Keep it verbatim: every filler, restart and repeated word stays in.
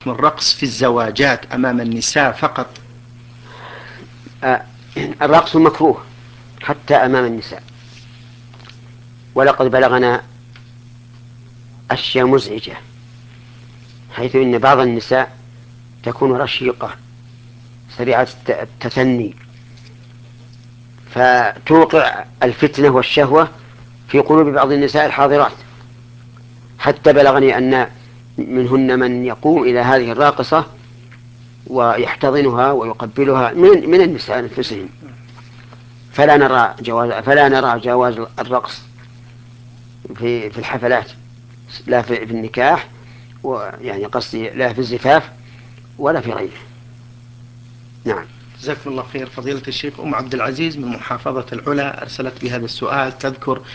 الرقص في الزواجات أمام النساء فقط؟ آه، الرقص مكروه حتى أمام النساء، ولقد بلغنا أشياء مزعجة، حيث إن بعض النساء تكون رشيقة سريعة التثني فتوقع الفتنة والشهوة في قلوب بعض النساء الحاضرات، حتى بلغني أن منهن من يقوم إلى هذه الراقصة ويحتضنها ويقبلها من من النساء أنفسهم. فلا نرى جواز فلا نرى جواز الرقص في في الحفلات، لا في في النكاح، ويعني قصدي لا في الزفاف ولا في غيره. نعم. جزاكم الله خير. فضيلة الشيخ، أم عبد العزيز من محافظة العلا أرسلت بهذا السؤال، تذكر